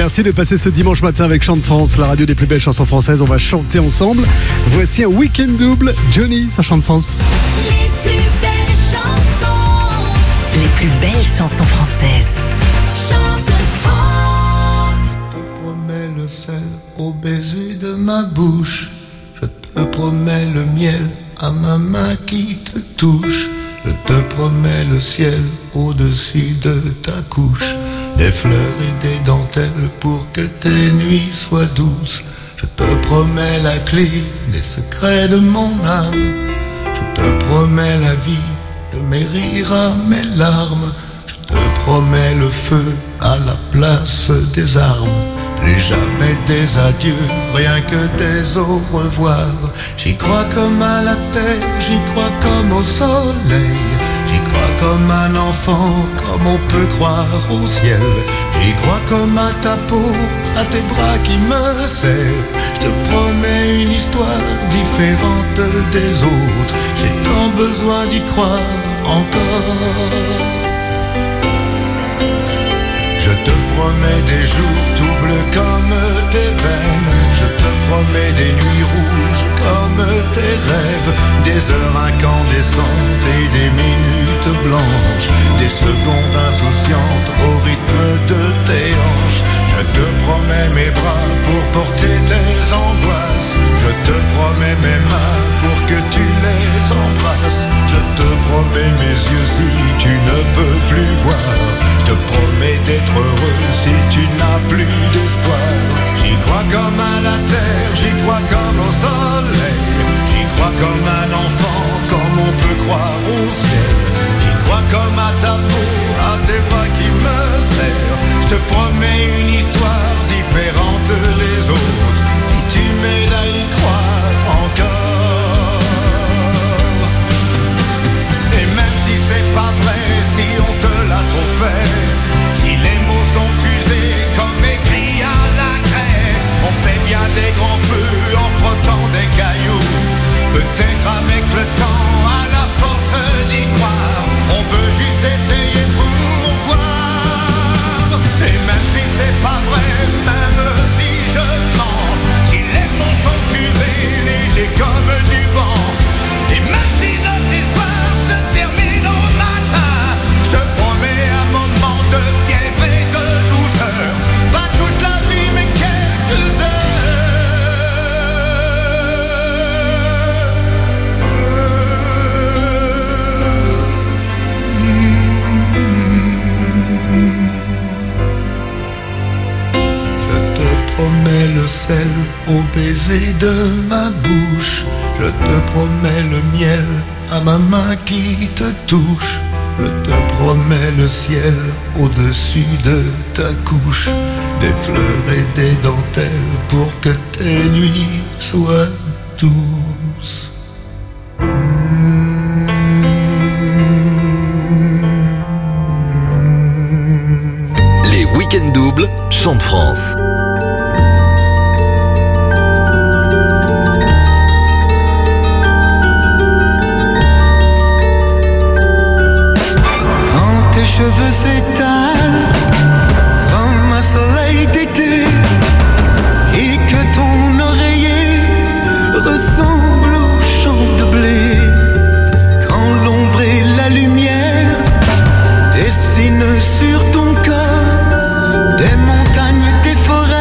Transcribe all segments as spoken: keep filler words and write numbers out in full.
Merci de passer ce dimanche matin avec Chant de France, la radio des plus belles chansons françaises. On va chanter ensemble. Voici un week-end double. Johnny, ça chante France. Les plus belles chansons. Les plus belles chansons françaises. Chante France. Je te promets le sel au baiser de ma bouche. Je te promets le miel à ma main qui te touche. Je te promets le ciel au-dessus de ta couche. Des fleurs et des dentelles pour que tes nuits soient douces. Je te promets la clé des secrets de mon âme. Je te promets la vie de mes rires à mes larmes. Je te promets le feu à la place des armes. Plus jamais des adieux, rien que des au revoir. J'y crois comme à la terre, j'y crois comme au soleil. J'y crois comme un enfant, comme on peut croire au ciel. J'y crois comme à ta peau, à tes bras qui me serrent. Je te promets une histoire différente des autres. J'ai tant besoin d'y croire encore. Je te promets des jours tout bleus comme tes veines. Je te promets des nuits rouges comme tes rêves. Des heures incandescentes et des minutes blanches. Des secondes insouciantes au rythme de tes hanches. Je te promets mes bras pour porter tes angoisses. Je te promets mes mains pour que tu les embrasses. Je te promets mes yeux si tu ne peux plus voir. Je te promets d'être heureux si tu n'as plus d'espoir. J'y crois comme à la terre, j'y crois comme au soleil. J'y crois comme un enfant, comme on peut croire au ciel. J'y crois comme à ta peau, à tes bras qui me serrent. Je te promets une histoire différente des autres. Si tu m'aides à y croire encore. Et même si c'est pas vrai, si on te l'a trop fait, si les mots sont usés comme écrits à la craie, on fait bien des grands feux en frottant des cailloux. Peut-être avec le temps, à la force d'y croire, on peut juste essayer pour voir. Et même si c'est pas vrai, même si je mens, si les mots sont usés, légers comme du vent, et même si notre histoire se termine au matin, je te promets un moment de fièvre et de douceur. Pas toute la vie mais quelques heures. Je te promets le sel au baiser de ma bouche. Je te promets le miel à ma main qui te touche. Je te promets le ciel au-dessus de ta couche. Des fleurs et des dentelles pour que tes nuits soient douces. Les week-ends doubles, Chant de France. Tes cheveux s'étalent comme un soleil d'été et que ton oreiller ressemble au champ de blé. Quand l'ombre et la lumière dessinent sur ton corps des montagnes, des forêts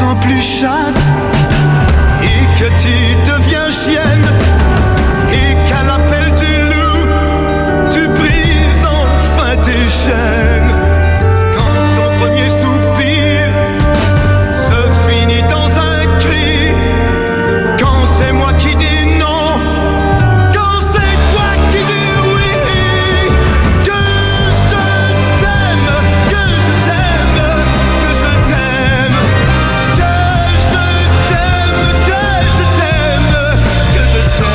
sens plus chatte et que tu deviens chienne et qu'à l'appel du loup tu brises enfin tes chaînes. Quand ton premier soupir se finit dans un cri, quand c'est moi qui dis non, quand c'est toi qui dis oui, que je t'aime, que je t'aime, que je t'aime, que je t'aime, que je t'aime, que je t'aime.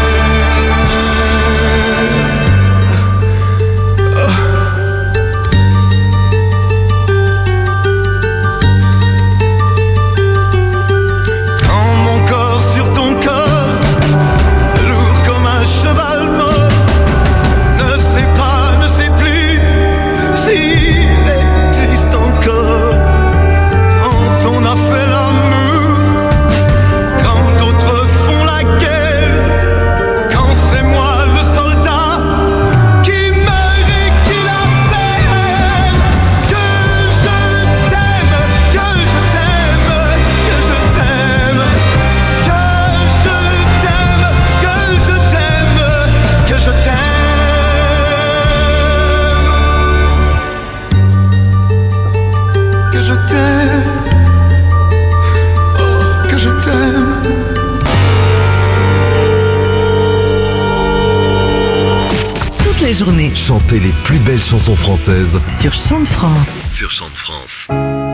Quand mon corps sur ton corps, lourd comme un cheval mort, ne sait pas, ne sait plus s'il existe encore. Quand on a fait l'amour, quand d'autres font la guerre, quand c'est moi le soldat qui meurt et qui la perd, que je t'aime, que je t'aime, que je t'aime, que je t'aime, que je t'aime, que je t'aime. Que je t'aime, oh, que je t'aime. Toute la journée Chantez les plus belles chansons françaises sur Chant de France. sur Chant de France.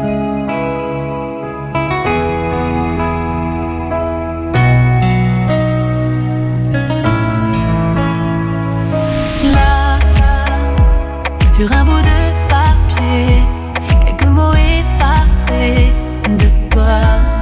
Là, sur un bout de papier, quelques mots effacés de toi.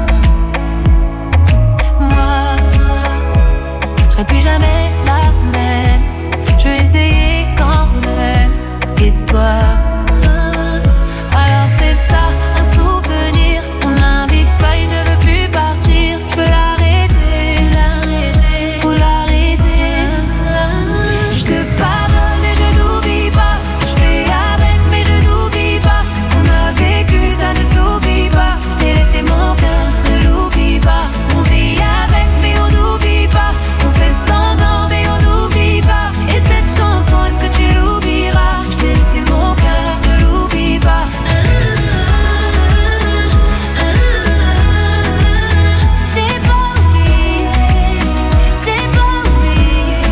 Moi, je serai plus jamais la même. Je vais essayer quand même. Et toi, alors c'est ça, un souvenir. On l'invite pas, il ne veut plus partir. Je veux l'arrêter, l'arrêter, faut l'arrêter. Je te pardonne et je n'oublie pas. Je fais avec mais je n'oublie pas. Ce qu'on a vécu ça ne s'oublie pas. Je t'ai laissé mon cœur, ne l'oublie pas. On vit avec mais on n'oublie pas. On fait semblant mais on n'oublie pas. Et cette chanson, est-ce que tu l'oublieras? Je t'ai laissé mon cœur, ne l'oublie pas. J'ai pas oublié, j'ai pas oublié.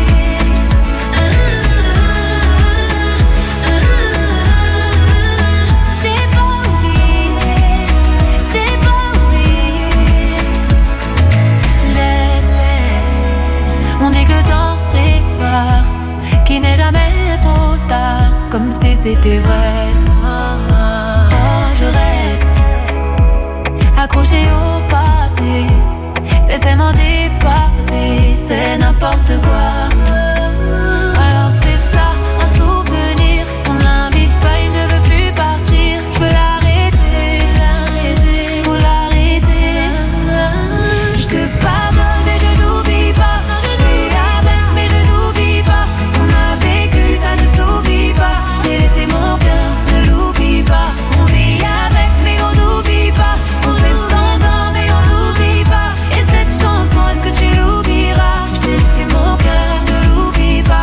J'ai pas oublié, j'ai pas oublié. Laisse, on dit que le temps répare, qu'il n'est jamais trop tard, comme si c'était vrai. Oh, je reste accroché au passé, c'est tellement dépassé, c'est n'importe quoi. Alors c'est ça, un souvenir, on l'invite pas, il ne veut plus partir. Je veux l'arrêter, l'arrêter, faut l'arrêter. Je te pardonne mais je n'oublie pas. Je suis avec mais je n'oublie pas. Ce qu'on a vécu ça ne s'oublie pas. Je t'ai laissé mon cœur, ne l'oublie pas. On vit avec mais on n'oublie pas. On fait semblant mais on n'oublie pas. Et cette chanson, est-ce que tu l'oublieras? Je t'ai laissé mon cœur, ne l'oublie pas.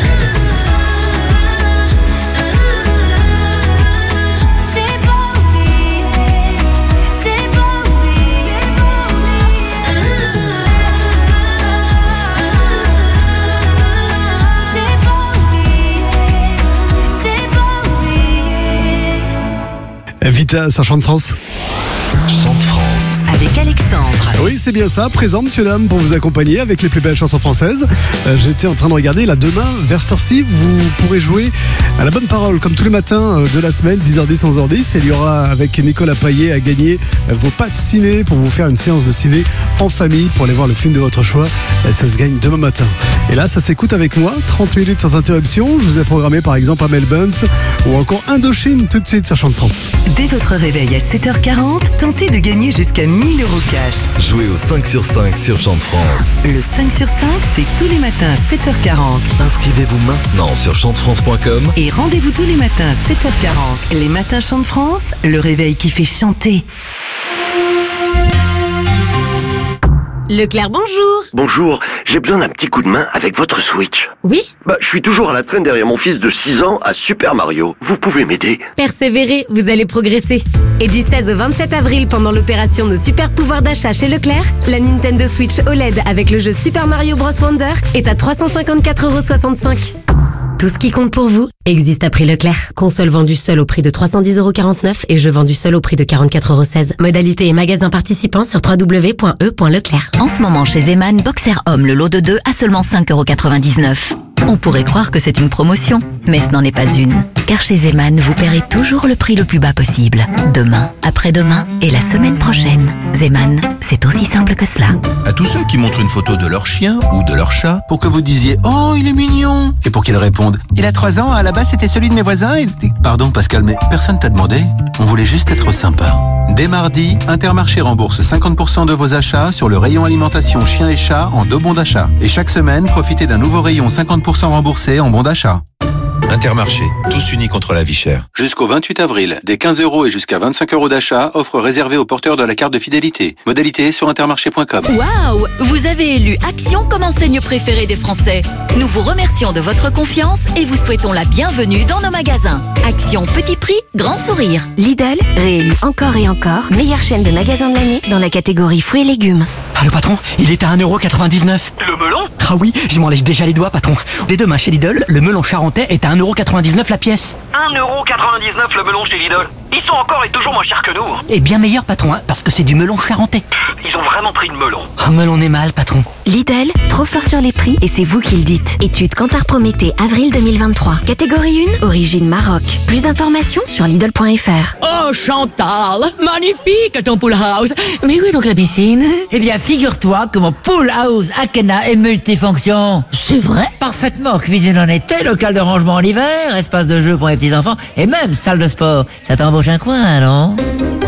J'ai pas oublié, j'ai pas oublié. J'ai pas oublié, j'ai pas oublié. Vita, ça chante France. Chant de France. Avec Alexandre. Oui, c'est bien ça. Présent, monsieur, dame, pour vous accompagner avec les plus belles chansons françaises. Euh, J'étais en train de regarder, là, demain, vers cette heure-ci, vous pourrez jouer à la bonne parole, comme tous les matins euh, de la semaine, dix heures dix, onze heures dix. Et il y aura, avec Nicolas Paillet, à gagner euh, vos passes ciné pour vous faire une séance de ciné en famille pour aller voir le film de votre choix. Euh, ça se gagne demain matin. Et là, ça s'écoute avec moi, trente minutes sans interruption. Je vous ai programmé, par exemple, Amel Bent ou encore Indochine, tout de suite sur Chant de France. Dès votre réveil à sept heures quarante, tentez de gagner jusqu'à mille euros cash. Jouez au cinq sur cinq sur Chant de France. Le cinq sur cinq, c'est tous les matins à sept heures quarante. Inscrivez-vous maintenant sur chant de france point com. Et rendez-vous tous les matins à sept heures quarante. Les matins Chant de France, le réveil qui fait chanter. Leclerc, bonjour. Bonjour, j'ai besoin d'un petit coup de main avec votre Switch. Oui? Bah, je suis toujours à la traîne derrière mon fils de six ans à Super Mario. Vous pouvez m'aider? Persévérez, vous allez progresser. Et du seize au vingt-sept avril, pendant l'opération Nos Super Pouvoirs d'achat chez Leclerc, la Nintendo Switch O L E D avec le jeu Super Mario Bros Wonder est à trois cent cinquante-quatre euros soixante-cinq. Tout ce qui compte pour vous existe à prix Leclerc. Console vendue seule au prix de trois cent dix euros quarante-neuf et jeu vendu seul au prix de quarante-quatre euros seize. Modalité et magasin participants sur w w w point e point leclerc. En ce moment chez Zeman, Boxer Homme, le lot de deux à seulement cinq euros quatre-vingt-dix-neuf. On pourrait croire que c'est une promotion, mais ce n'en est pas une. Car chez Zeman, vous paierez toujours le prix le plus bas possible. Demain, après-demain et la semaine prochaine. Zeman, c'est aussi simple que cela. À tous ceux qui montrent une photo de leur chien ou de leur chat pour que vous disiez « Oh, il est mignon !» et pour qu'ils répondent « Il a trois ans, à la base c'était celui de mes voisins et... » Pardon Pascal, mais personne t'a demandé. On voulait juste être sympa. Dès mardi, Intermarché rembourse cinquante pour cent de vos achats sur le rayon alimentation chien et chat en deux bons d'achat. Et chaque semaine, profitez d'un nouveau rayon cinquante pour cent remboursé en bons d'achat. Intermarché, tous unis contre la vie chère. Jusqu'au vingt-huit avril, des quinze euros et jusqu'à vingt-cinq euros d'achat, offre réservée aux porteurs de la carte de fidélité. Modalité sur intermarché point com. Waouh! Vous avez élu Action comme enseigne préférée des Français. Nous vous remercions de votre confiance et vous souhaitons la bienvenue dans nos magasins. Action petit prix, grand sourire. Lidl, réélu encore et encore, meilleure chaîne de magasins de l'année dans la catégorie fruits et légumes. Ah, le patron, il est à un euro quatre-vingt-dix-neuf. Le melon? Ah oui, je m'en lèche déjà les doigts, patron. Dès demain, chez Lidl, le melon charentais est à un euro quatre-vingt-dix-neuf la pièce. un euro quatre-vingt-dix-neuf le melon chez Lidl. Ils sont encore et toujours moins chers que nous. Et bien meilleur, patron, hein, parce que c'est du melon charentais. Ils ont vraiment pris le melon. Oh, melon est mal, patron. Lidl, trop fort sur les prix et c'est vous qui le dites. Étude Kantar Prométhée, avril deux mille vingt-trois. Catégorie un, origine Maroc. Plus d'informations sur Lidl point f r. Oh Chantal, magnifique ton pool house. Mais où est donc la piscine? Eh bien figure-toi que mon pool house Akena est multifonction. C'est vrai? Parfaitement, cuisine en été, local de rangement en hiver, espace de jeu pour les petits enfants et même salle de sport. Ça t'embauche un coin, non?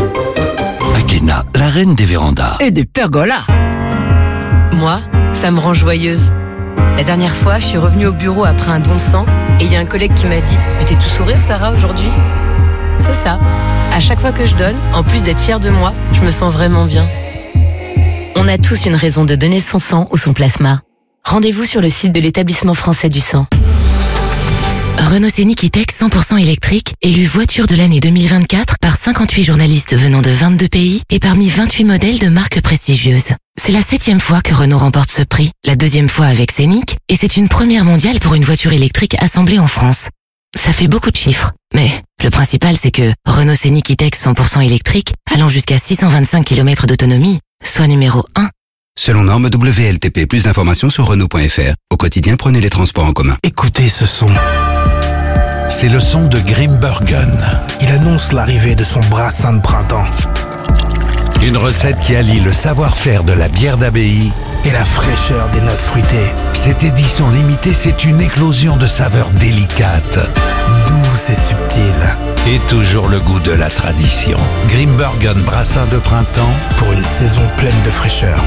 Akena, la reine des vérandas. Et des pergolas. Moi, ça me rend joyeuse. La dernière fois, je suis revenue au bureau après un don de sang et il y a un collègue qui m'a dit « Mais t'es tout sourire, Sarah, aujourd'hui ?» C'est ça. À chaque fois que je donne, en plus d'être fière de moi, je me sens vraiment bien. On a tous une raison de donner son sang ou son plasma. Rendez-vous sur le site de l'établissement français du sang. Renault Scénic E-Tech cent pour cent électrique, élu voiture de l'année deux mille vingt-quatre par cinquante-huit journalistes venant de vingt-deux pays et parmi vingt-huit modèles de marques prestigieuses. C'est la septième fois que Renault remporte ce prix, la deuxième fois avec Scénic, et c'est une première mondiale pour une voiture électrique assemblée en France. Ça fait beaucoup de chiffres, mais le principal c'est que Renault Scénic E-Tech cent pour cent électrique, allant jusqu'à six cent vingt-cinq kilomètres d'autonomie, soit numéro un. Selon norme W L T P, plus d'informations sur Renault point f r. Au quotidien, prenez les transports en commun. Écoutez ce son. C'est le son de Grimbergen. Il annonce l'arrivée de son brassin de printemps. Une recette qui allie le savoir-faire de la bière d'abbaye et la fraîcheur des notes fruitées. Cette édition limitée, c'est une éclosion de saveurs délicates, douces et subtiles. Et toujours le goût de la tradition. Grimbergen brassin de printemps pour une saison pleine de fraîcheur.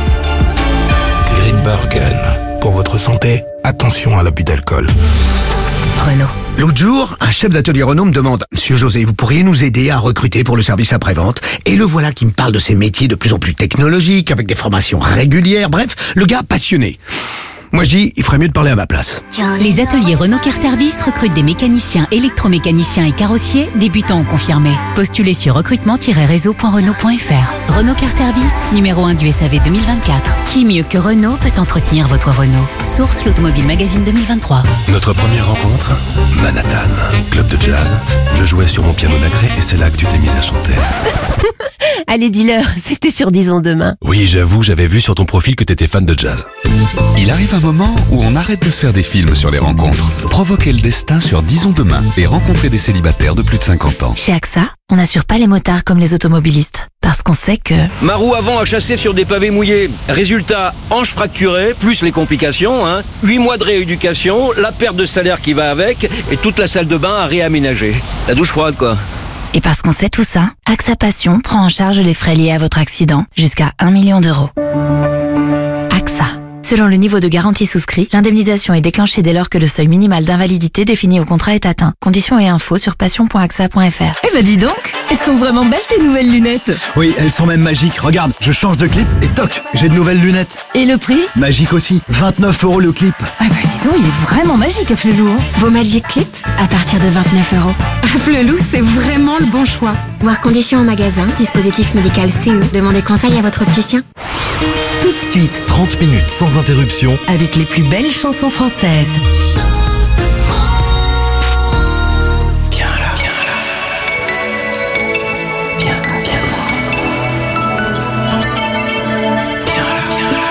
Grimbergen. Pour votre santé, attention à l'abus d'alcool. Renault. L'autre jour, un chef d'atelier Renault me demande « Monsieur José, vous pourriez nous aider à recruter pour le service après-vente ?» Et le voilà qui me parle de ces métiers de plus en plus technologiques, avec des formations régulières, bref, le gars passionné. Moi je dis, il ferait mieux de parler à ma place. Les ateliers Renault Car Service recrutent des mécaniciens, électromécaniciens et carrossiers, débutants ou confirmés. Postulez sur recrutement tiret réseau point renault point f r. Renault Car Service, numéro un du S A V deux mille vingt-quatre. Qui mieux que Renault peut entretenir votre Renault? Source l'Automobile Magazine deux mille vingt-trois. Notre première rencontre, Manhattan, club de jazz. Je jouais sur mon piano nacré et c'est là que tu t'es mise à chanter. Allez dealer, c'était sur Disons Demain. Oui, j'avoue, j'avais vu sur ton profil que t'étais fan de jazz. Il arrive un moment où on arrête de se faire des films sur les rencontres. Provoquez le destin sur Disons Demain et rencontrez des célibataires de plus de cinquante ans. Chez A X A, on n'assure pas les motards comme les automobilistes. Parce qu'on sait que... Ma roue avant a chassé sur des pavés mouillés. Résultat, hanche fracturée, plus les complications, hein. huit mois de rééducation, la perte de salaire qui va avec et toute la salle de bain à réaménager. La douche froide, quoi. Et parce qu'on sait tout ça, A X A Passion prend en charge les frais liés à votre accident jusqu'à un million d'euros. A X A. Selon le niveau de garantie souscrit, l'indemnisation est déclenchée dès lors que le seuil minimal d'invalidité défini au contrat est atteint. Conditions et infos sur passion point a x a point f r. Eh ben dis donc, elles sont vraiment belles tes nouvelles lunettes. Oui, elles sont même magiques. Regarde, je change de clip et toc, j'ai de nouvelles lunettes. Et le prix? Magique aussi, vingt-neuf euros le clip. Ah bah dis donc, il est vraiment magique à Flelou. Hein. Vos Magic Clip à partir de vingt-neuf euros. À Flelou, c'est vraiment le bon choix. Voir conditions au magasin, dispositif médical C E. Demandez conseil à votre opticien. Tout de suite, trente minutes sans interruption avec les plus belles chansons françaises. Viens là, viens là. Viens, viens moi. Viens là, viens là.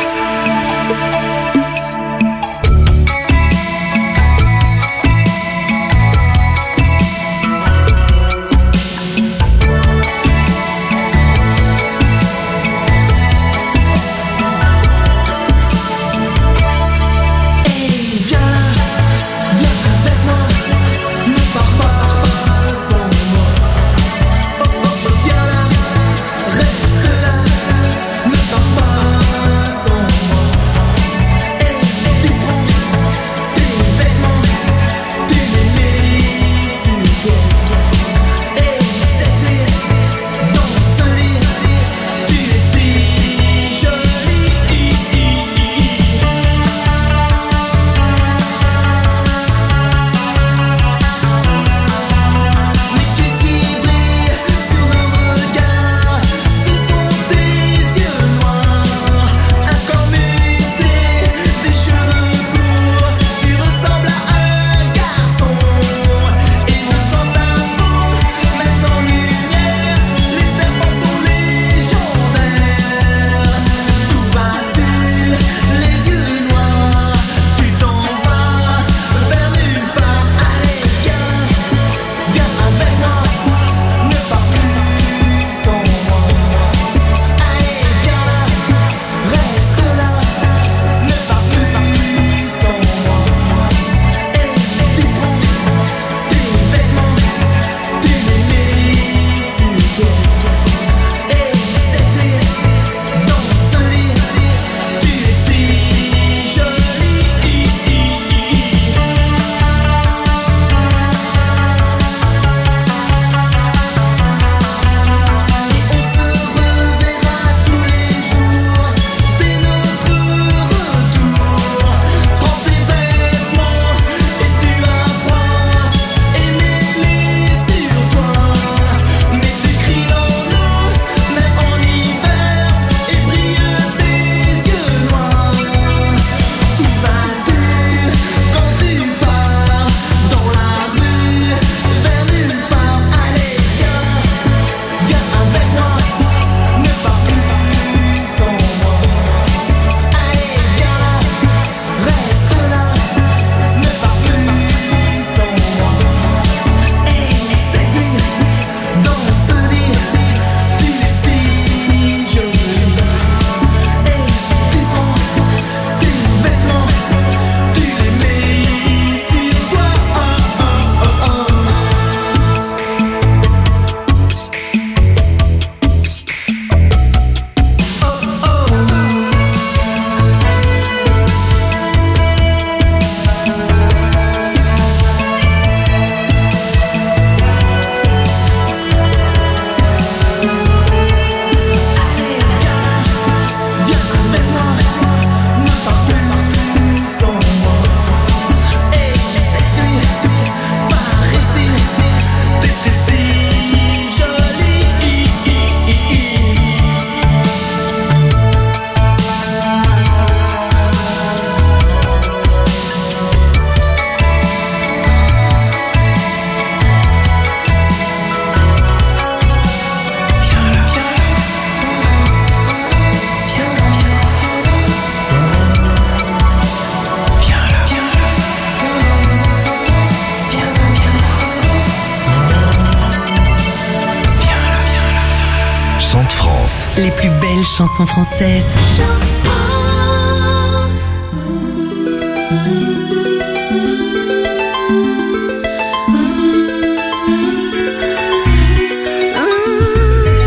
Les plus belles chansons françaises.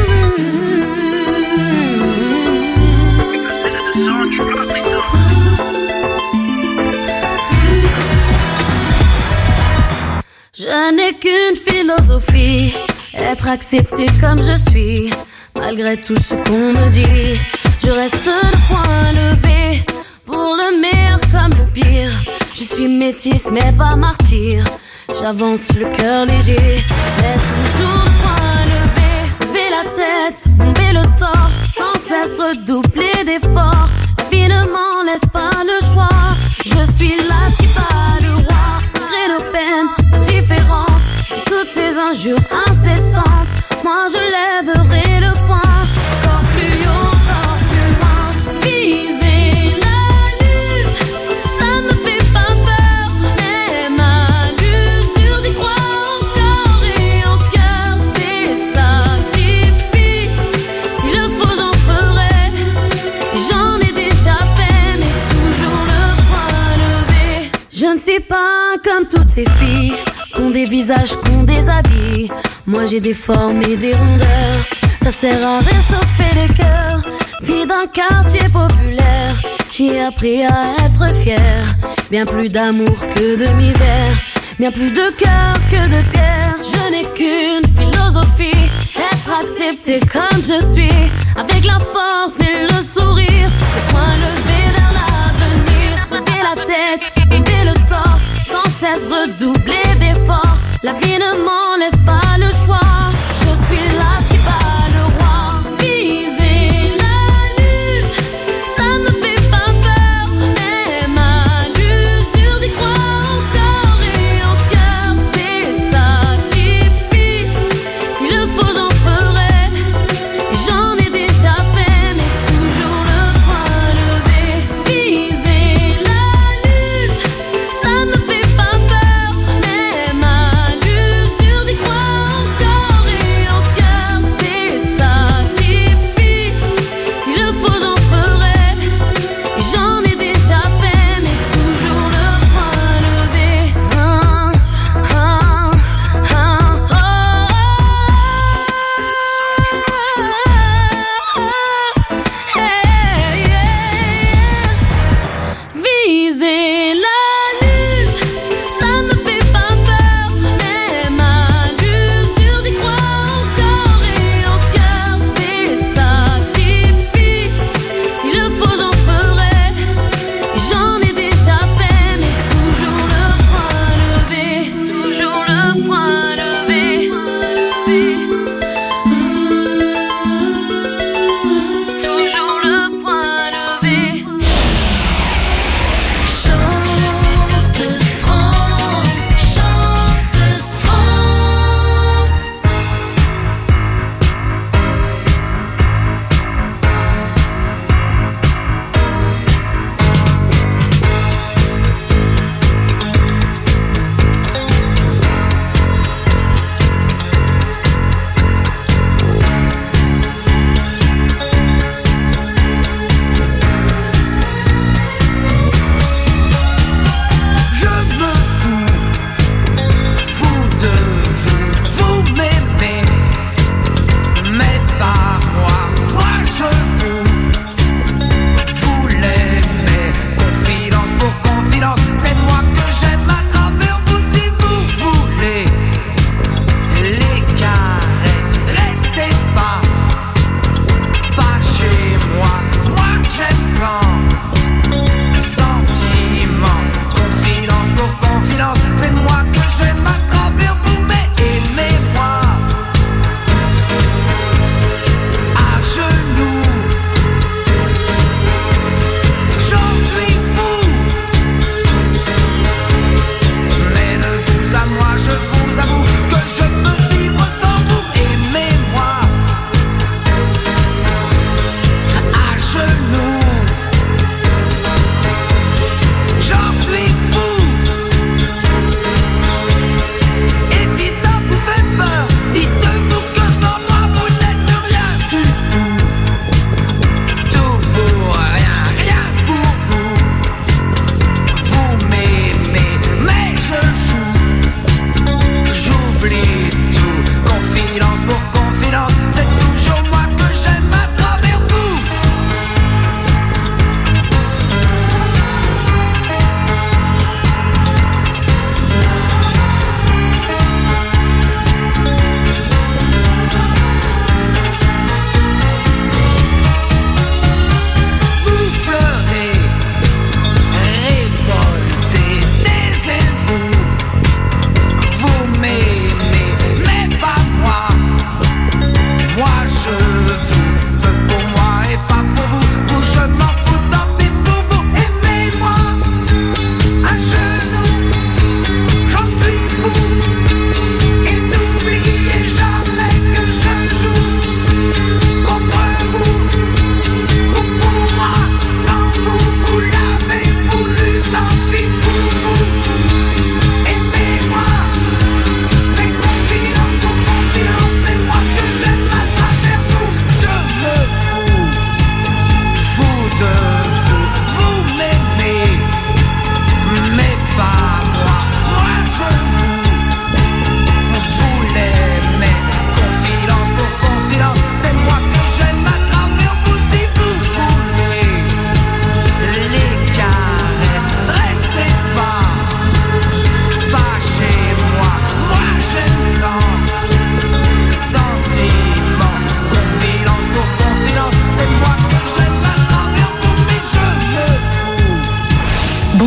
This is a song you probably know. être acceptée comme je suis. Malgré tout ce qu'on me dit, je reste le poing levé. Pour le meilleur comme le pire, je suis métisse mais pas martyr. J'avance le cœur léger, mais toujours le poing levé. Lever la tête, bomber le torse, sans cesse redoubler d'efforts. La vie ne m'en laisse pas le choix. Je suis là qui bat le roi. Malgré nos peines, nos différences, toutes ces injures incessantes, moi je lèverai le poing. Encore plus haut, encore plus loin. Viser la lune, ça me fait pas peur. Même à l'usure, j'y crois encore et en cœur. Des sacrifices, s'il le faut j'en ferai. J'en ai déjà fait, mais toujours le poing levé. Je ne suis pas comme toutes ces filles qu'ont des visages, qu'ont des habits. Moi j'ai des formes et des rondeurs, ça sert à réchauffer le cœur. Fille d'un quartier populaire, j'ai appris à être fière. Bien plus d'amour que de misère, bien plus de cœur que de pierre. Je n'ai qu'une philosophie, être acceptée comme je suis. Avec la force et le sourire, le poing levé vers l'avenir. Lever la tête, lever le torse, sans cesse redoubler d'efforts. La vie ne m'en laisse pas le choix. Je suis là qui bat le roi. Viser la lune, ça me fait pas peur. Même à l'usure, j'y crois encore et en cœur. Des sacrifices, s'il le faut j'en ferai. J'en ai déjà fait, mais toujours le poing levé. Viser la lune, ça me fait pas peur.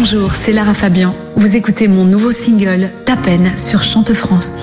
Bonjour, c'est Lara Fabian. Vous écoutez mon nouveau single, Ta peine, sur Chante France.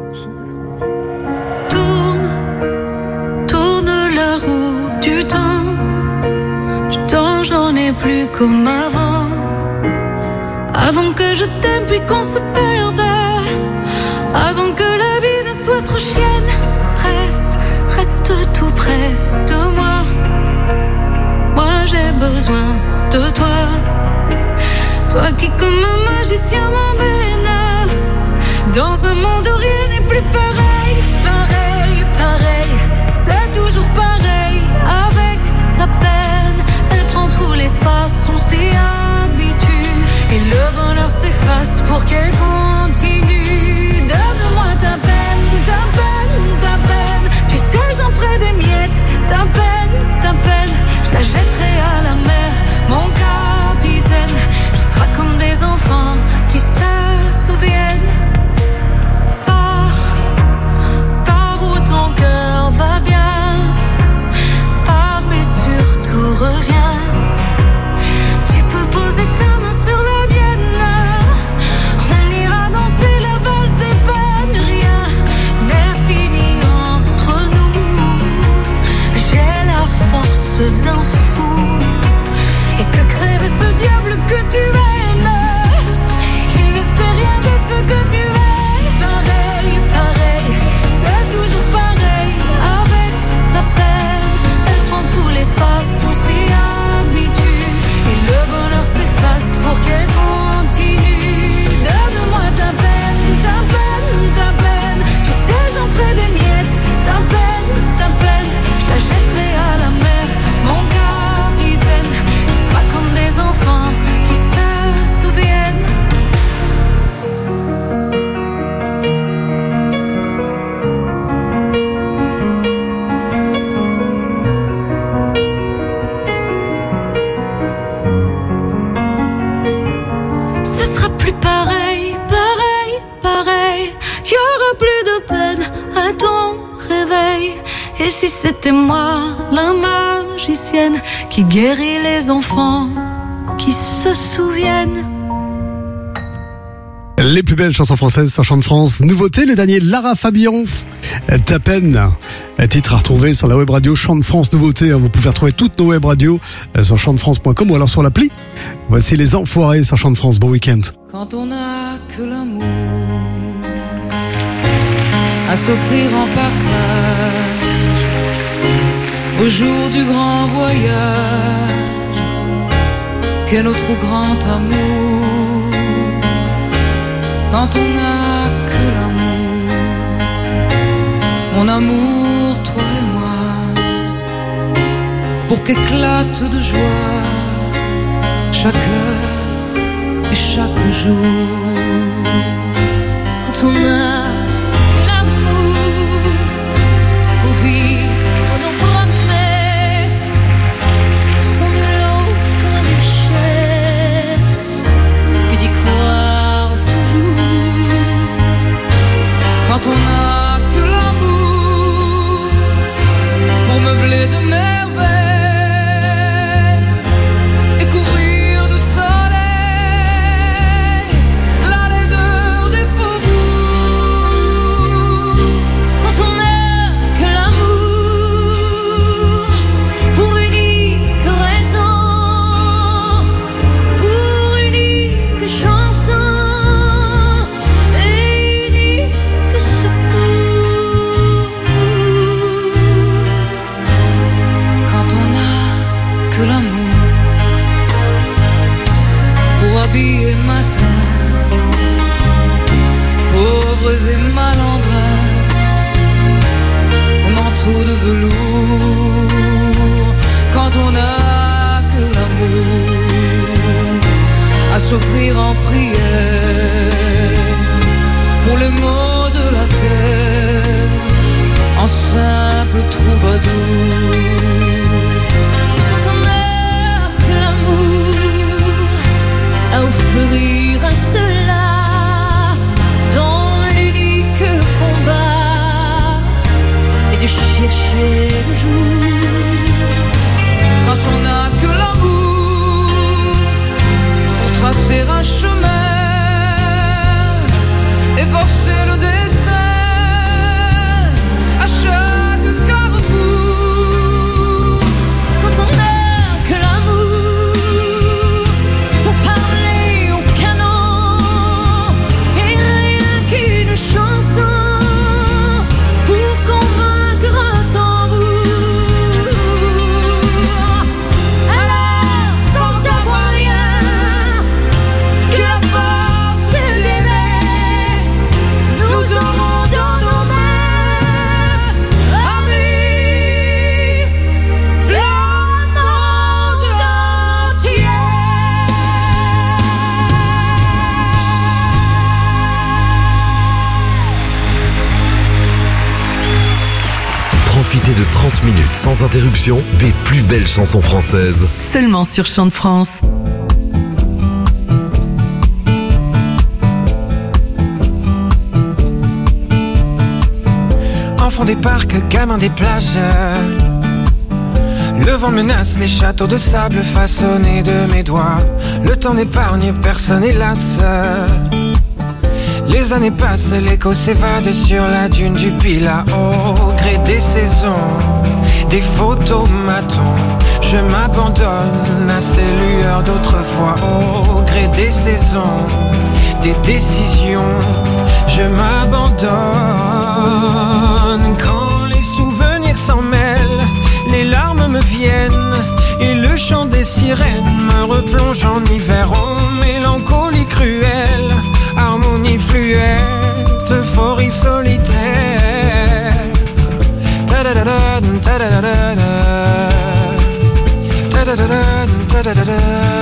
Tourne, tourne la roue du temps. Du temps, j'en ai plus comme avant. Avant que je t'aime puis qu'on se perde. Avant que la vie ne soit trop chienne. Reste, reste tout près de moi. Moi j'ai besoin de toi. Toi qui comme un magicien m'emmène dans un monde où rien n'est plus pareil. Pareil, pareil, c'est toujours pareil. Avec la peine, elle prend tout l'espace. On s'y habitue et le bonheur s'efface pour qu'elle continue. Donne-moi ta peine, ta peine, ta peine. Tu sais j'en ferai des miettes. Ta peine, ta peine, je la jetterai à la mer. Mon capitaine, on sera comme des enfants qui se souviennent. Pars, pars où ton cœur va bien. Pars mais surtout reviens. Tu peux poser ta main sur la mienne. On ira danser la valse des peines. Rien n'est fini entre nous. J'ai la force d'un fou. Et que crève ce diable que tu aimes. Il ne sait rien de ce que tu aimes. Pareil, pareil, c'est toujours pareil. Avec la peine, elle prend tout l'espace. On s'y habitue et le bonheur s'efface pour qu'elle continue. Donne-moi ta peine, ta peine, ta peine. Tu sais j'en ferai des miettes. Ta peine, ta peine, je la jetterai à la mer. Mon capitaine, on sera comme des enfants qui se souviennent. Ce sera plus pareil, pareil, pareil. Y aura plus de peine à ton réveil. Et si c'était moi, la magicienne, qui guérit les enfants qui se souviennent. Les plus belles chansons françaises sur Chante France. Nouveauté, le dernier Lara Fabian, Ta peine. Un titre à retrouver sur la web radio Chante France Nouveauté. Vous pouvez retrouver toutes nos web radios sur chante france point com ou alors sur l'appli. Voici Les Enfoirés sur Chante France. Bon week-end. Quand on n'a que l'amour à s'offrir en partage au jour du grand voyage qu'est notre grand amour. Quand on n'a que l'amour, mon amour, toi et moi, pour qu'éclate de joie chaque heure et chaque jour. Quand on a que l'amour pour vivre nos promesses, sans de l'autre richesse que d'y croire toujours. Quand on a que l'amour pour meubler de merveilles et couvrir de soleil la laideur des faubourgs. Quand on n'a que l'amour pour unique raison, pour unique chanson et unique secours. Quand on n'a que l'amour pour habiller matin pauvres et malandrins, le manteau de velours. Quand on n'a que l'amour à s'offrir en prière pour les maux de la terre en simple troubadour. Quand on n'a que l'amour à offrir à ceux-là dans l'unique combat et de chercher le jour. Quand on n'a que l'amour pour tracer tracer un chemin et forcer le destin à chaque carrefour. Quand on n'a que l'amour pour parler au canon et rien qu'une chanson pour convaincre un tambour. Alors sans savoir rien que la force d'aimer nous aurons dans nos mains, amis, le monde entier. Profitez de trente minutes sans interruption des plus belles chansons françaises. Seulement sur Chant de France. Enfant des parcs, gamin des plages, le vent menace les châteaux de sable façonnés de mes doigts. Le temps n'épargne personne hélas. Les années passent, l'écho s'évade sur la dune du Pilat. Au gré des saisons, des photomatons, je m'abandonne à ces lueurs d'autrefois. Au gré des saisons, des décisions, je m'abandonne. Quand les souvenirs s'en mêlent, les larmes me viennent et le chant des sirènes me replonge en hiver. Oh, mélancolie cruelle, harmonie fluette, euphorie solitaire. Ta-da-da-da, ta-da-da-da, ta-da-da-da, ta-da-da-da.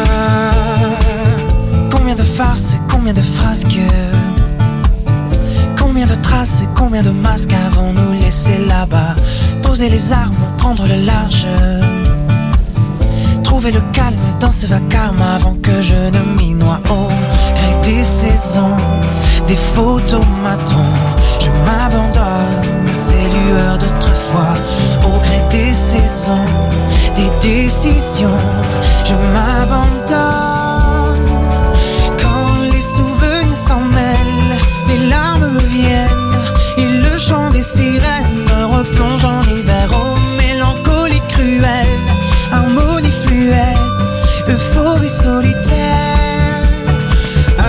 Combien de farces, combien de frasques, combien de traces, combien de masques avons-nous laissé là-bas? Poser les armes, prendre le large, trouver le calme dans ce vacarme avant que je ne m'y noie. Au gré des saisons, des photomatons, je m'abandonne à ces lueurs d'autrefois. Au gré des saisons, des décisions, je m'abandonne. Quand les souvenirs s'en mêlent, les larmes me viennent et le chant des sirènes me replonge en hiver. Oh, mélancolie cruelle, harmonie fluette, euphorie solitaire. Ah,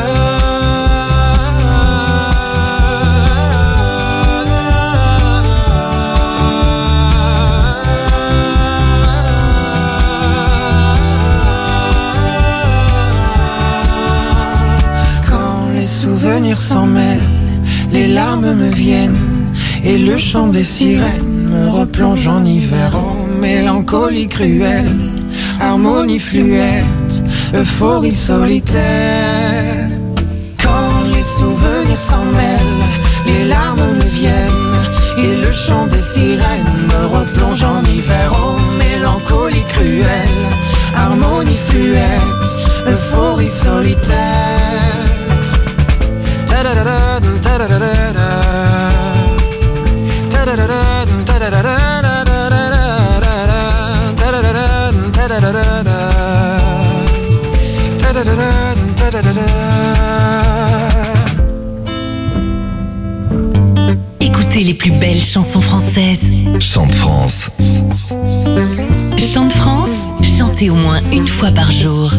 quand les souvenirs s'en mêlent, les larmes me viennent et le chant des sirènes me replonge en hiver. Oh, mélancolie cruelle, harmonie fluette, euphorie solitaire. Quand les souvenirs s'en mêlent, les larmes me viennent et le chant des sirènes me replonge en hiver. Oh, mélancolie cruelle, harmonie fluette, euphorie solitaire. Ta-da-da-da, ta-da-da-da-da, ta-da-da-da, ta-da-da-da. Écoutez les plus belles chansons françaises. Chant de France. Chant de France, chantez au moins une fois par jour.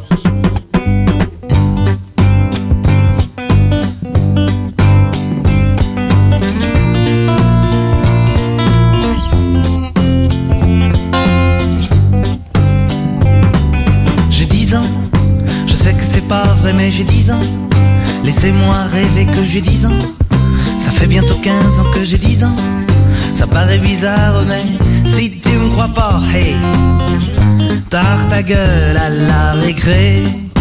Mais j'ai dix ans, laissez-moi rêver que j'ai dix ans. Ça fait bientôt quinze ans que j'ai dix ans. Ça paraît bizarre mais si tu me crois pas, hey, tard ta gueule à la récré.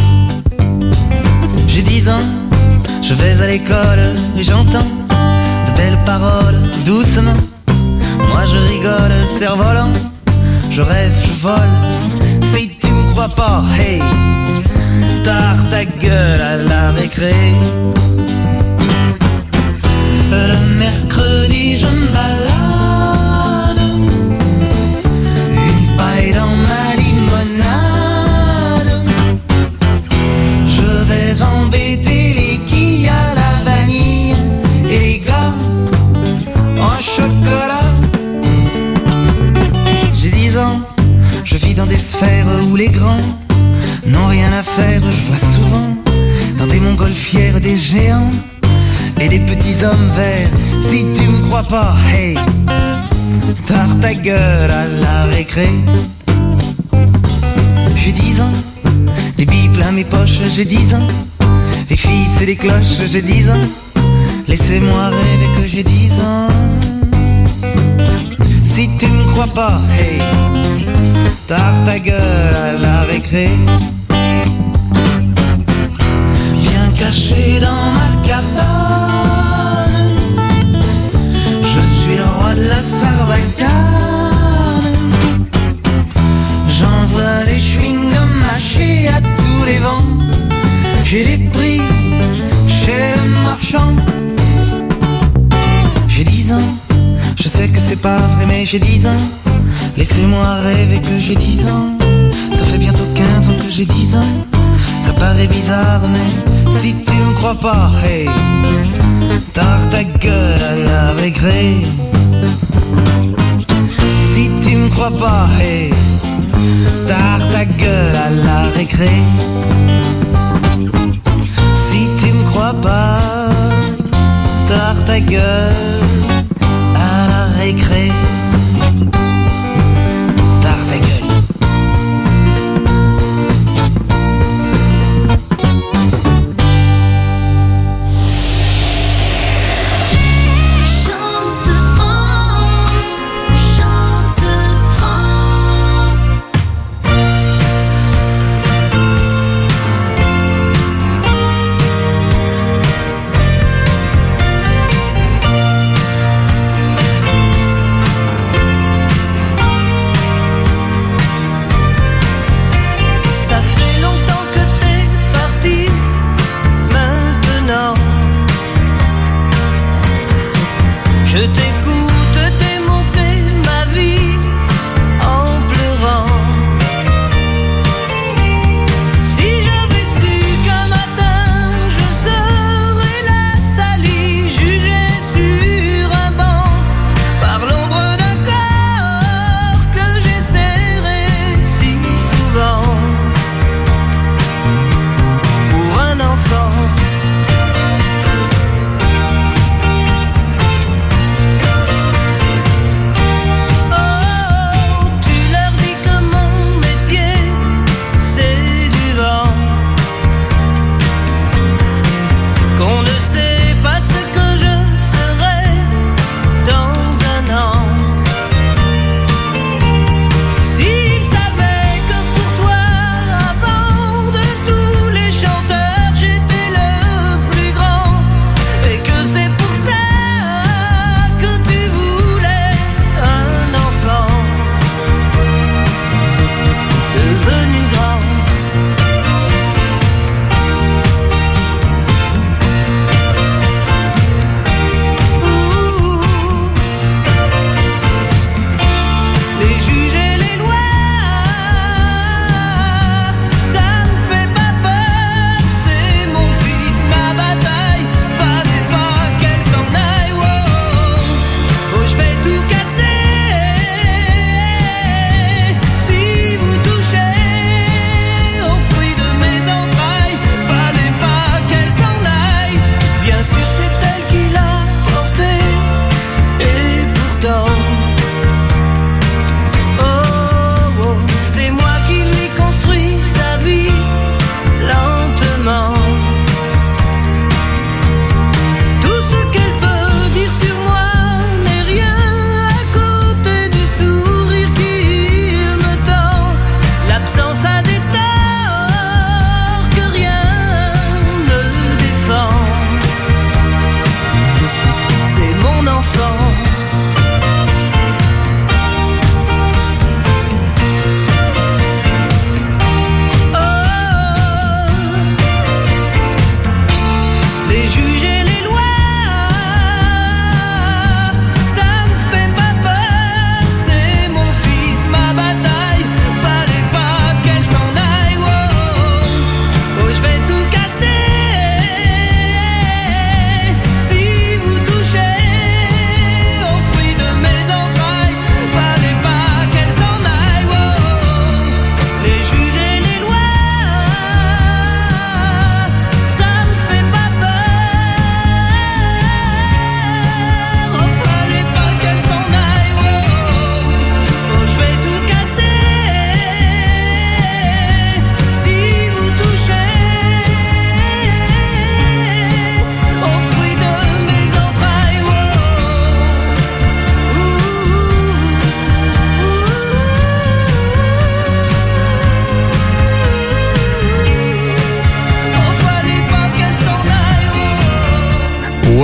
J'ai dix ans, je vais à l'école et j'entends de belles paroles doucement. Moi je rigole, cerf-volant, je rêve, je vole. Si tu me crois pas, hey, tard ta gueule à la récré. Le mercredi je me balade, une paille dans ma limonade. Je dans des sphères où les grands n'ont rien à faire. Je vois souvent dans des montgolfières des géants et des petits hommes verts. Si tu me crois pas, hey, tard ta gueule à la récré. J'ai dix ans, des billes plein mes poches, j'ai dix ans. Les filles c'est les cloches, j'ai dix ans. Laissez-moi rêver que j'ai dix ans. Si tu me crois pas, hey, tard ta gueule à la récré. Bien caché dans ma cabane, je suis le roi de la sarbacane. J'envoie des chewing-gums mâchés à tous les vents. J'ai des prix chez le marchand. J'ai dix ans, je sais que c'est pas vrai mais j'ai dix ans. Laissez-moi rêver que j'ai dix ans. Ça fait bientôt quinze ans que j'ai dix ans. Ça paraît bizarre mais si tu me crois pas, hey, tard ta gueule à la récré. Si tu me crois pas, hey, tard ta gueule à la récré. Si tu me crois pas, tard ta gueule à la récré. Tard ta gueule.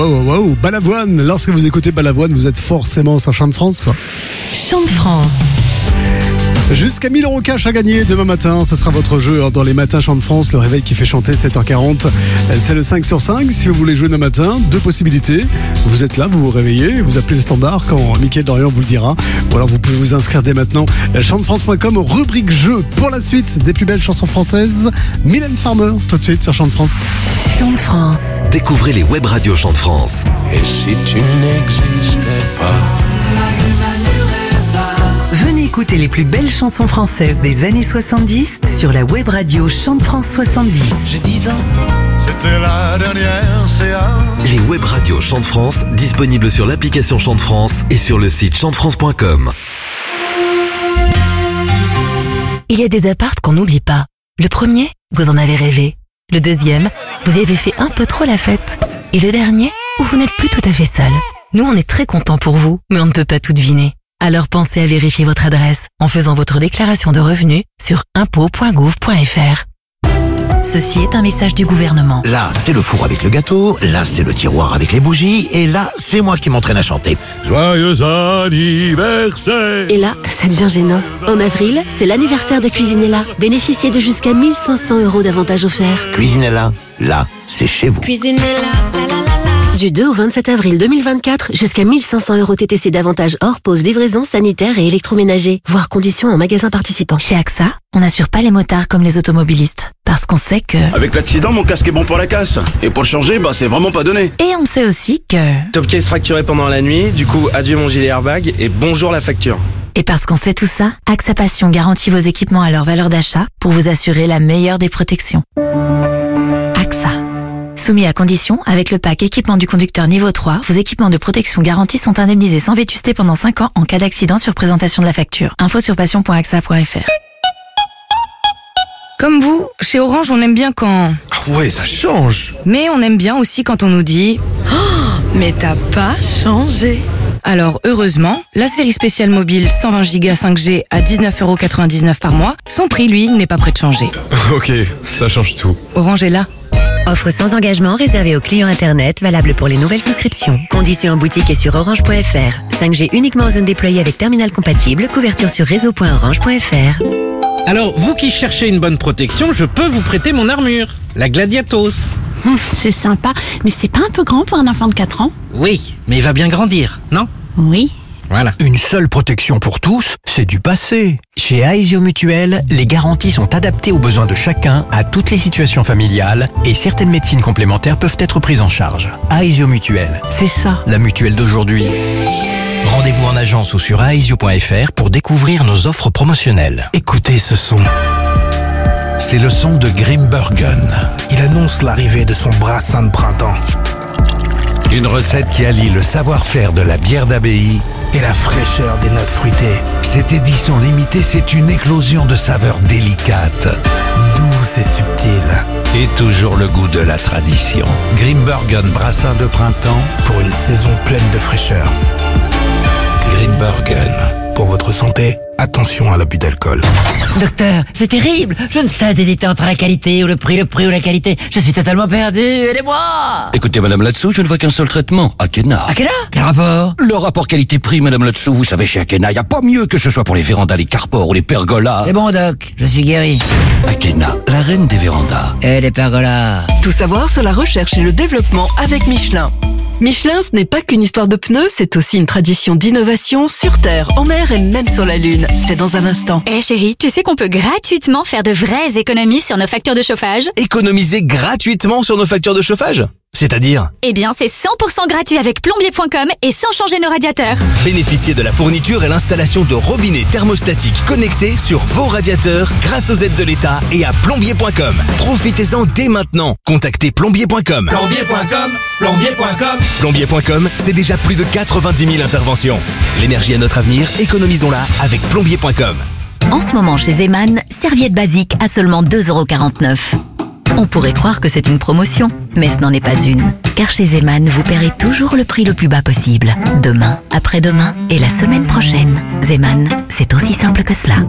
wow, wow, Balavoine. Lorsque vous écoutez Balavoine, vous êtes forcément sur Chant de France. Chant de France. Jusqu'à mille euros cash à gagner demain matin. Ce sera votre jeu dans les matins Chant de France. Le réveil qui fait chanter, sept heures quarante. C'est le cinq sur cinq. Si vous voulez jouer demain matin, deux possibilités. Vous êtes là, vous vous réveillez, vous appelez le standard quand Mickaël Dorian vous le dira. Ou alors vous pouvez vous inscrire dès maintenant. chant de france point com, rubrique jeu. Pour la suite des plus belles chansons françaises, Mylène Farmer, tout de suite sur Chant de France. Chant de France. Découvrez les web radios Chant de France. Et si tu n'existais pas? Venez écouter les plus belles chansons françaises des années soixante-dix sur la web radio Chant de France soixante-dix. J'ai dix ans. C'était la dernière séance. Les web radios Chant de France, disponibles sur l'application Chant de France et sur le site chant de france point com. Il y a des apparts qu'on n'oublie pas. Le premier, vous en avez rêvé. Le deuxième, vous y avez fait un peu trop la fête. Et le dernier, où vous n'êtes plus tout à fait seul. Nous, on est très contents pour vous, mais on ne peut pas tout deviner. Alors pensez à vérifier votre adresse en faisant votre déclaration de revenus sur impôts point gouv point f r. Ceci est un message du gouvernement. Là, c'est le four avec le gâteau, là, c'est le tiroir avec les bougies, et là, c'est moi qui m'entraîne à chanter. Joyeux anniversaire! Et là, ça devient gênant. En avril, c'est l'anniversaire de Cuisinella. Bénéficiez de jusqu'à mille cinq cents euros d'avantages offerts. Cuisinella, là, c'est chez vous. Cuisinella, la la la la. Du deux au vingt-sept avril deux mille vingt-quatre, jusqu'à mille cinq cents euros T T C d'avantages hors pause, livraison, sanitaire et électroménager. Voir conditions en magasin participant. Chez A X A, on n'assure pas les motards comme les automobilistes. Parce qu'on sait que... Avec l'accident, mon casque est bon pour la casse. Et pour le changer, bah c'est vraiment pas donné. Et on sait aussi que... Top case fracturé pendant la nuit, du coup adieu mon gilet airbag et bonjour la facture. Et parce qu'on sait tout ça, A X A Passion garantit vos équipements à leur valeur d'achat pour vous assurer la meilleure des protections. A X A. Soumis à condition, avec le pack équipement du conducteur niveau trois, vos équipements de protection garantis sont indemnisés sans vétusté pendant cinq ans en cas d'accident sur présentation de la facture. Info sur passion point a x a point f r. Comme vous, chez Orange, on aime bien quand... Ah ouais, ça change. Mais on aime bien aussi quand on nous dit oh, « Mais t'as pas changé !» Alors, heureusement, la série spéciale mobile cent vingt giga cinq G à dix-neuf euros quatre-vingt-dix-neuf par mois, son prix, lui, n'est pas prêt de changer. Ok, ça change tout. Orange est là. Offre sans engagement réservée aux clients Internet, valable pour les nouvelles souscriptions. Conditions en boutique et sur orange point f r. cinq G uniquement en zone déployée avec terminal compatible. Couverture sur réseau point orange point f r. Alors, vous qui cherchez une bonne protection, je peux vous prêter mon armure. La Gladiatos. Hum, c'est sympa, mais c'est pas un peu grand pour un enfant de quatre ans? Oui, mais il va bien grandir, non? Oui. Voilà. Une seule protection pour tous, c'est du passé. Chez Aesio Mutuel, les garanties sont adaptées aux besoins de chacun, à toutes les situations familiales, et certaines médecines complémentaires peuvent être prises en charge. Aesio Mutuel, c'est ça la mutuelle d'aujourd'hui. Rendez-vous en agence ou sur aesio point f r pour découvrir nos offres promotionnelles. Écoutez ce son. C'est le son de Grimbergen. Il annonce l'arrivée de son brassin de printemps. Une recette qui allie le savoir-faire de la bière d'abbaye et la fraîcheur des notes fruitées. Cette édition limitée, c'est une éclosion de saveurs délicates, douces et subtiles. Et toujours le goût de la tradition. Grimbergen brassin de printemps pour une saison pleine de fraîcheur. Grimbergen. Pour votre santé, attention à l'abus d'alcool. Docteur, c'est terrible. Je ne sais d'hésiter entre la qualité ou le prix, le prix ou la qualité. Je suis totalement perdu. Aidez-moi. Écoutez, Madame Latsou, je ne vois qu'un seul traitement. Akena. Akena? Quel rapport? Le rapport qualité-prix, Madame Latsou. Vous savez, chez Akena, il n'y a pas mieux que ce soit pour les vérandas, les carpores ou les pergolas. C'est bon, Doc. Je suis guéri. Akena, la reine des vérandas. Et les pergolas. Tout savoir sur la recherche et le développement avec Michelin. Michelin, ce n'est pas qu'une histoire de pneus, c'est aussi une tradition d'innovation sur Terre, en mer et même sur la Lune. C'est dans un instant. Eh hey chérie, tu sais qu'on peut gratuitement faire de vraies économies sur nos factures de chauffage? Économiser gratuitement sur nos factures de chauffage? C'est-à-dire? Eh bien, c'est cent pour cent gratuit avec plombier point com et sans changer nos radiateurs. Bénéficiez de la fourniture et l'installation de robinets thermostatiques connectés sur vos radiateurs grâce aux aides de l'État et à plombier point com. Profitez-en dès maintenant. Contactez plombier point com. plombier point com, plombier point com. plombier point com, c'est déjà plus de quatre-vingt-dix mille interventions. L'énergie est notre avenir, économisons-la avec plombier point com. En ce moment chez Zeman, serviette basique à seulement deux euros quarante-neuf. On pourrait croire que c'est une promotion, mais ce n'en est pas une. Car chez Zeman, vous paierez toujours le prix le plus bas possible. Demain, après-demain et la semaine prochaine. Zeman, c'est aussi simple que cela.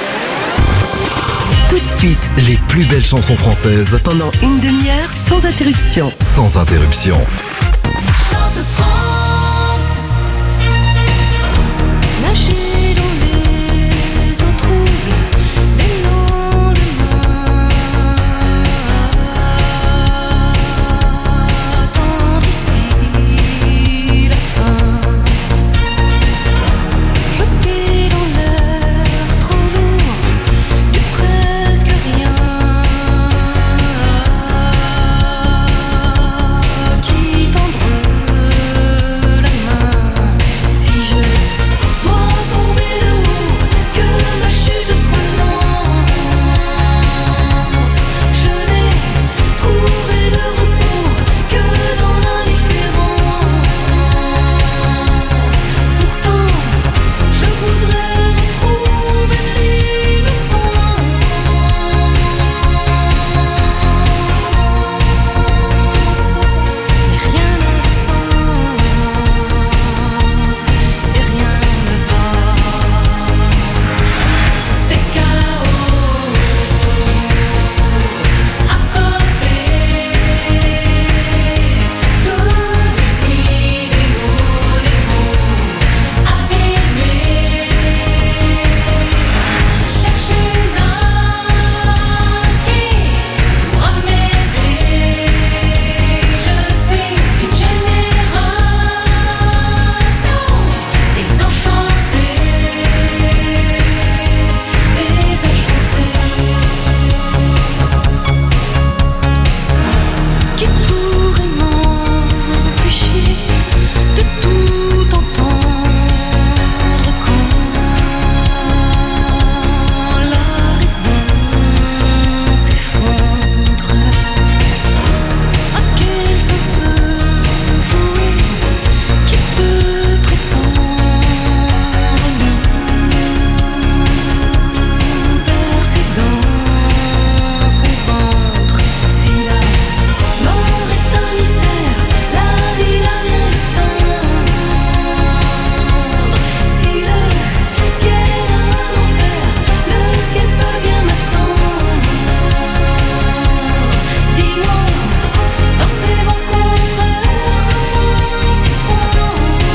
Tout de suite, les plus belles chansons françaises pendant une demi-heure sans interruption. Sans interruption. Chante France. Nager dans les eaux troubles des lendemains. Attendre ici la fin. Flotter dans l'air trop lourd du presque rien. Qui tendre la main. Si je dois tomber de haut, que ma chute soit lente. Je n'ai trouvé de repos que dans l'indifférence. Pourtant, je voudrais retrouver l'innocence. Mais rien n'a de sens, et rien ne va. Tout est chaos à côté. Que des idéaux, des mots abîmés. Je cherche une âme qui pourra m'aider. Je suis d'une génération désenchantée, désenchantée. Qui pourrait m'empêcher de tout entendre quand la raison s'effondre? À quel sens se vouer? Qui peut prétendre nous bercer dans son ventre? Si la mort est un mystère, la vie n'a rien de tendre. Si le ciel est un enfer, le ciel peut bien m'attendre. Dis-moi, dans ces vents contraires, comment s'y prendre?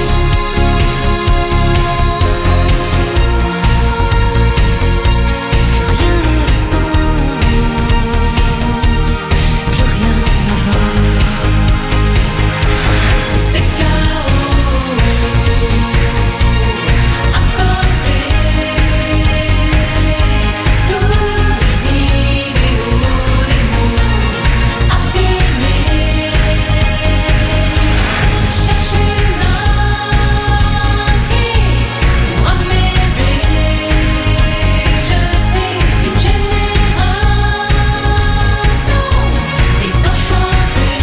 Plus rien n'a de sens, plus rien ne va. Tout est chaos à côté. Que des idéaux, des mots abîmés. Je cherche une âme qui pourra m'aider. Je suis d'une génération désenchantée,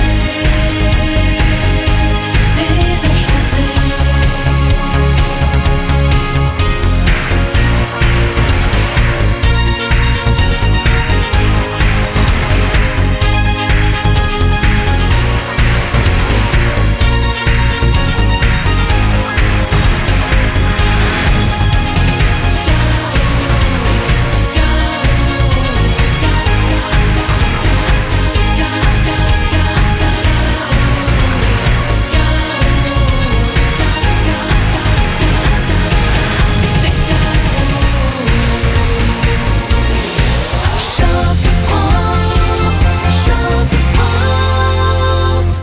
Chante France, chante France.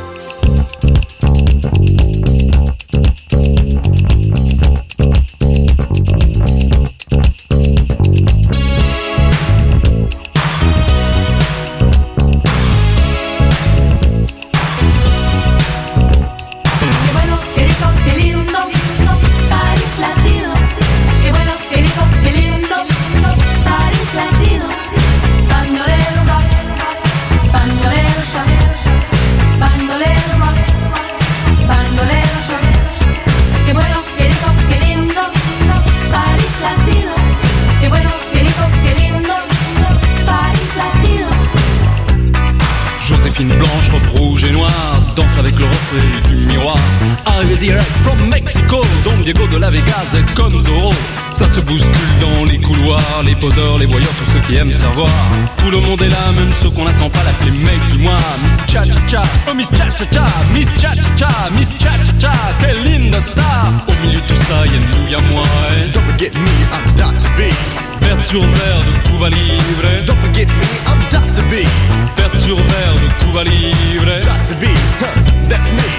Qué bueno, qué rico, qué lindo, París latino. Qué bueno, qué rico, qué lindo, París latino. Bandolero rock, bandolero shock, bandolero rock, bandolero shock. Qué bueno, qué rico, qué lindo, París latino. Qué bueno, qué rico, qué lindo, París latino. Joséphine blanche, robe rouge et noire, danse avec le reflet du miroir. Arrivé direct from Mexico, Don Diego de la Vegas est comme Zorro. Ça se bouscule dans les couloirs, les poseurs, les voyeurs, tous ceux qui aiment savoir. Tout le monde est là, même ceux qu'on n'attend pas, l'appeler mec du mois. Miss Cha Cha Cha, oh Miss Cha Cha Cha, Miss Cha Cha Cha, Miss Cha Cha Cha, quelle linda star. Au milieu de tout ça, y'a nous, y'a moi. Eh? Don't forget me, I'm Doctor B. Vers sur verre de Cuba Libre. Don't forget me, I'm Doctor B. Vers sur verre de Cuba Libre. Doctor B, huh, that's me.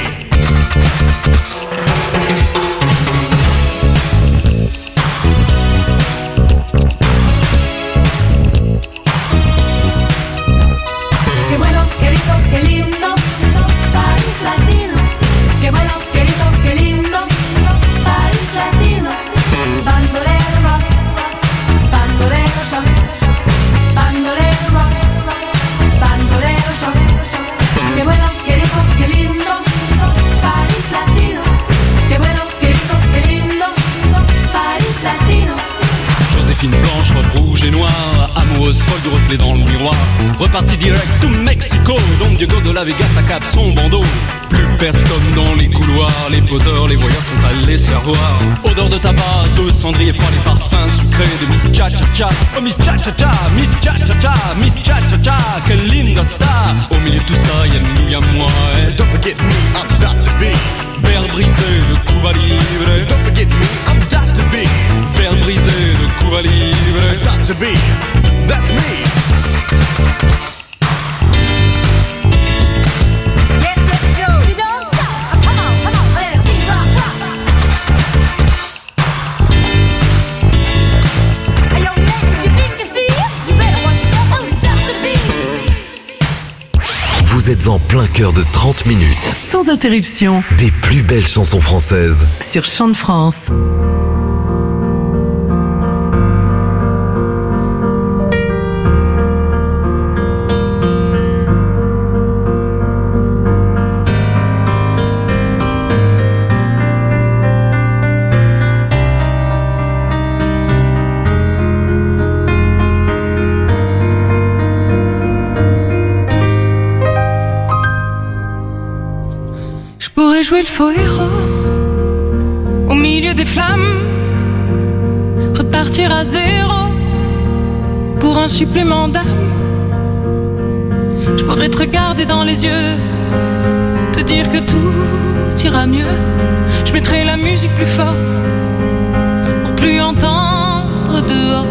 Qué bueno, qué rico, qué lindo, Paris Latino. Qué bueno, qué rico, qué lindo, Paris Latino. Bandolero rock, bandolero shock, bandolero rock, bandolero shock. Qué bueno, qué rico, qué lindo, Paris Latino. Qué bueno, qué rico, qué lindo, Paris Latino. Joséphine blanche, robe rouge et noire, amoureuse folle du reflet dans le miroir. Reparti direct to Mexico, Don Diego de la Vega s'accable son bandeau. Plus personne dans les couloirs, les poseurs, les voyeurs sont allés se faire voir. Odeur de tabac, de cendrier froid, les parfums sucrés de Miss Cha Cha Cha. Oh Miss Cha Cha Cha, Miss Cha Cha Cha, Miss Cha Cha Cha, quelle linda star. Au milieu de tout ça, y'a nous, y'a moi. Eh? Don't forget me, I'm Doctor B. Verre brisé de Cuba Libre. Don't forget me, I'm Doctor B. Verre brisé de Cuba Libre. Doctor B, that's me. Vous êtes en plein cœur de trente minutes. Sans interruption. Des plus belles chansons françaises. Sur Chant de France. Jouer le faux héros au milieu des flammes, repartir à zéro pour un supplément d'âme. Je pourrais te regarder dans les yeux, te dire que tout ira mieux. Je mettrai la musique plus fort pour plus entendre dehors.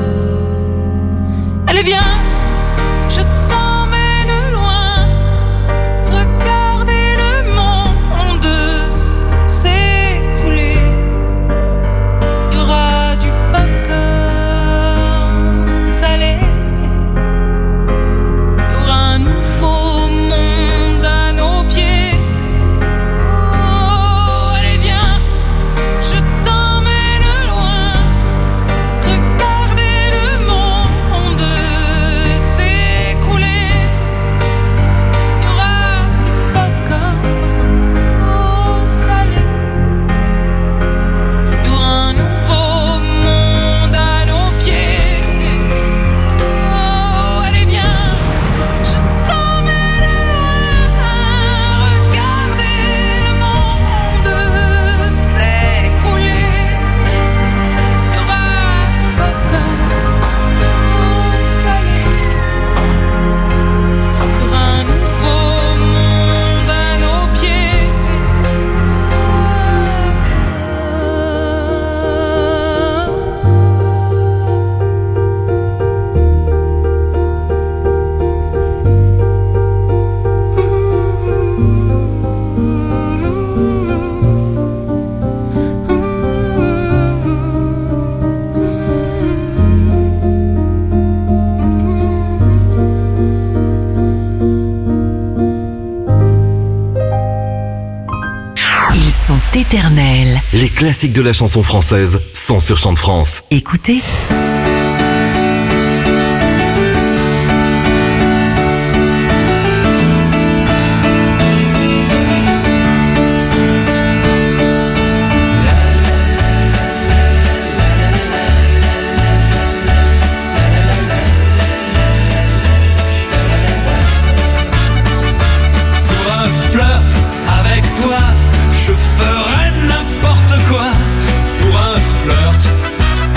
Allez viens, je t'emmène loin, regarder le monde s'écrouler. Il y aura du popcorn salé, il y aura un nouveau monde à nos pieds. Oh, allez viens, je t'emmène loin, regarder le monde s'écrouler. Il y aura du popcorn salé, il y aura un nouveau monde à nos pieds. Oh, allez viens, je t'emmène loin, regarder le monde s'écrouler. Il y aura du popcorn salé, il y aura un nouveau monde à nos pieds. Ils sont éternels. Les classiques de la chanson française sont sur Chant de France. Écoutez. Pour un flirt avec toi, je ferais n'importe quoi. Pour un flirt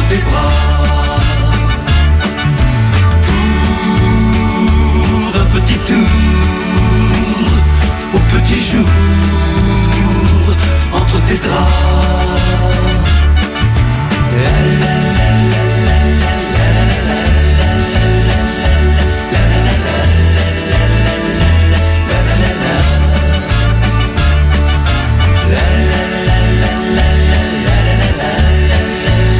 tes bras.